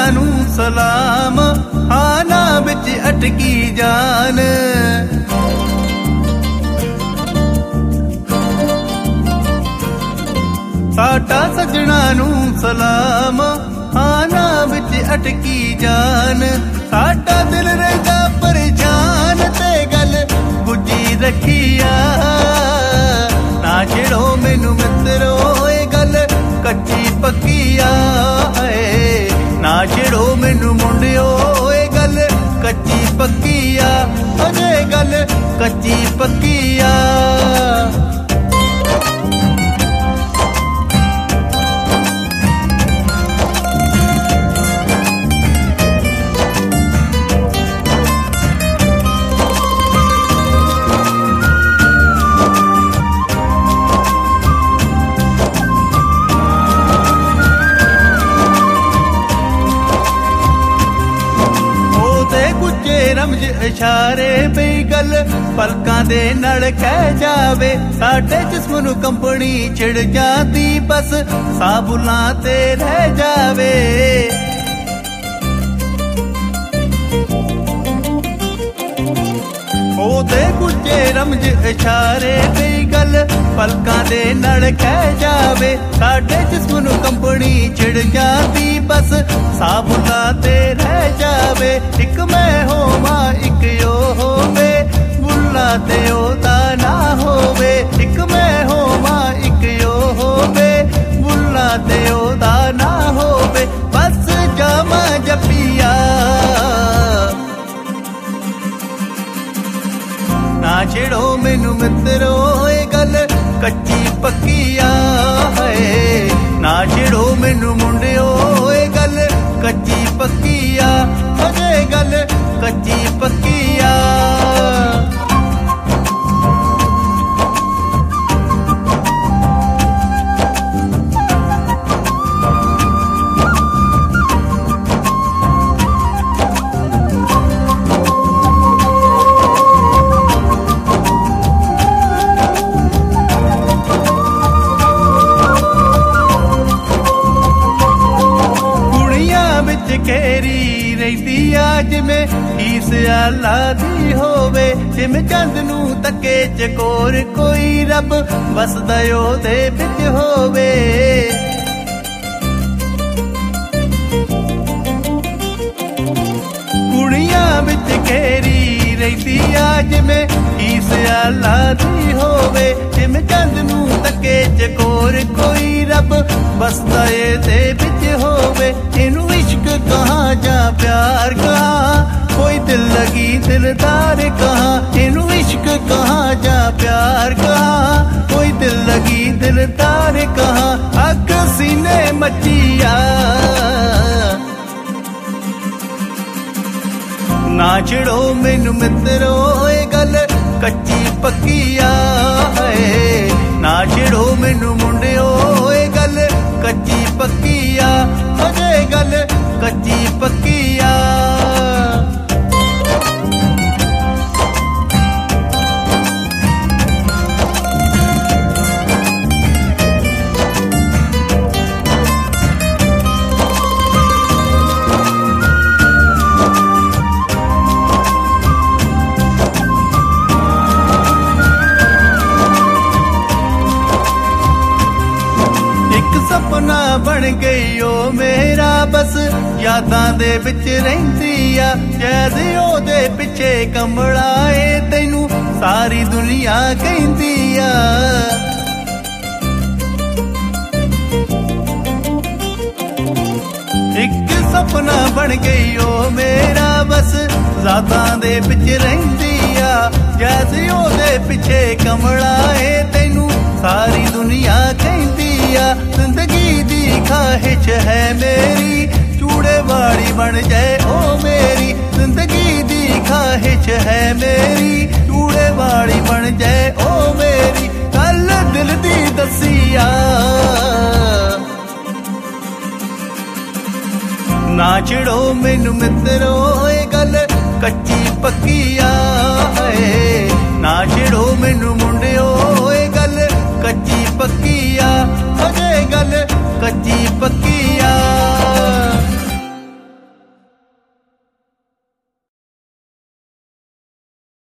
ਨੂੰ ਸਲਾਮ, ਆਨਾ ਵਿੱਚ ਅਟਕੀ ਜਾਨ। ਸਾਡਾ ਸੱਜਣਾ ਨੂੰ ਸਲਾਮ, ਆਨਾ ਵਿੱਚ ਅਟਕੀ ਜਾਨ। ਸਾਡਾ ਦਿਲ ਰਹਿੰਦਾ ਪਰੇਸ਼ਾਨ ਤੇ ਗੱਲ ਗੁੱਜੀ ਰੱਖੀਆ। ਨਾ ਛੇੜੋ ਮੈਨੂੰ ਮਿੱਤਰੋ ਇਹ ਗੱਲ ਕੱਚੀ ਪੱਕੀਆ ਏ। ਨਾ ਛੇੜੋ ਮੈਨੂੰ ਮੁੰਡਿਓ ਇਹ ਗੱਲ ਕੱਚੀ ਪੱਕੀਆ। ਅਜੇ ਗੱਲ ਕੱਚੀ ਪੱਕੀਆ। ਰਮਜ ਇਸ਼ਾਰੇ ਪਈ ਗੱਲ ਪਲਕਾਂ ਦੇ ਨਾਲ ਕਹਿ ਜਾਵੇ। ਸਾਡੇ ਜਿਸਮ ਨੂੰ ਕੰਪਨੀ ਛਿੜ ਜਾਂਦੀ ਬਸ ਸਾਬੁਲਾਂ ਤੇ ਰਹਿ ਜਾਵੇ। ਉਹਦੇ ਗੁੱਜੇ ਰਮਜ ਇਸ਼ਾਰੇ ਪਈ ਗੱਲ ਪਲਕਾਂ ਦੇ ਨਾਲ ਕਹਿ ਜਾਵੇ। ਸਾਡੇ ਜਿਸਮ ਨੂੰ ਕੰਪਨੀ ਛਿੜ ਜਾਂਦੀ ਬਸ ਸਾਬੁਲਾਂ ਤੇ ਰਹਿ ਜਾਵੇ। ਇੱਕ ਮੈਂ ਹੋਵਾਂ ਇੱਕ ਉਹ ਹੋਵੇ, ਬੁੱਲਾ ਤੇ ਉਹਦਾ ਨਾ ਹੋਵੇ। ਇੱਕ ਮੈਂ ਹੋਵਾਂ ਇੱਕ ਉਹ ਹੋਵੇ, ਬੁੱਲਾ ਤੇ ਉਹਦਾ ਨਾ ਹੋਵੇ। ਬਸ ਜਾਵਾਂ ਜੱਪੀਆ। ਨਾ ਛੇੜੋ ਮੈਨੂੰ ਮਿੱਤਰੋ ਇਹ ਗੱਲ ਕੱਚੀ ਪੱਕੀਆ ਹੈ। ਨਾ ਛੇੜੋ ਮੈਨੂੰ ਮੁੰਡਿਓ ਇਹ ਗੱਲ ਕੱਚੀ ਪੱਕੀਆ। ਅਜੇ ਗੱਲ ਕੱਚੀ ਪੱਕੀਆ। ਕੇਰੀ ਰਹਿੰਦੀ ਆ ਜਿਵੇਂ ਹੀਰ ਸਿਆਲਾ ਦੀ ਹੋਵੇ। ਜਿਵੇਂ ਚੰਦ ਨੂੰ ਤੱਕੇ ਚਕੋਰ ਕੋਈ ਰੱਬ ਵਸਦਾ ਉਹਦੇ ਵਿੱਚ ਹੋਵੇ। ਕੁੜੀਆਂ ਵਿੱਚ ਕੇਰੀ ਰਹਿੰਦੀ ਆ ਜਿਵੇਂ ਹੀਰ ਸਿਆਲਾ ਦੀ ਹੋਵੇ। ਜਿਵੇਂ ਚੰਦ ਨੂੰ ਤੱਕੇ ਚਕੋਰ ਕੋਈ ਰੱਬ ਵਸਦਾ ਇਹਦੇ ਵਿੱਚ ਹੋਵੇ। ਇਹਨੂੰ इश्क कहाँ जा प्यार कहाँ, कोई दिल लगी दिलदार कहाँ। इनू इश्क कहाँ जा प्यार कहाँ, कोई दिल लगी दिलदार कहाँ। अग सीने मचिया। ना छिड़ो मैनू मित्रो ये गल कच्ची पक्कीया है। ना छिड़ो मैनू मुंडियो ये गल कच्ची पक्कीया। अजे गल कच्ची पक्कीया। सपना बन गई ओ मेरा बस यादां दे विच रहिंदी आ। जैद ओदे पिछे कमला ए तैनू सारी दुनिया कहिंदी आ। एक सपना बन गई ओ मेरा बस यादां दे विच रहिंदी आ। जैद ओदे पिछे कमला ए तैनू सारी दुनिया कहिंदी आ। जिंदगी दी ख्वाहिश है मेरी चूड़े वाली बन जाए ओ मेरी। जिंदगी दी ख्वाहिश है मेरी चूड़े वाली बन जाए ओ मेरी। गल दिल दी दसिया। ना छिड़ो मैनू मित्रो ये गल कच्ची पक्कीया है। ना छिड़ो मैनू मुंडियो ये गल कच्ची पक्कीया। अजे गल कच्ची पक्की।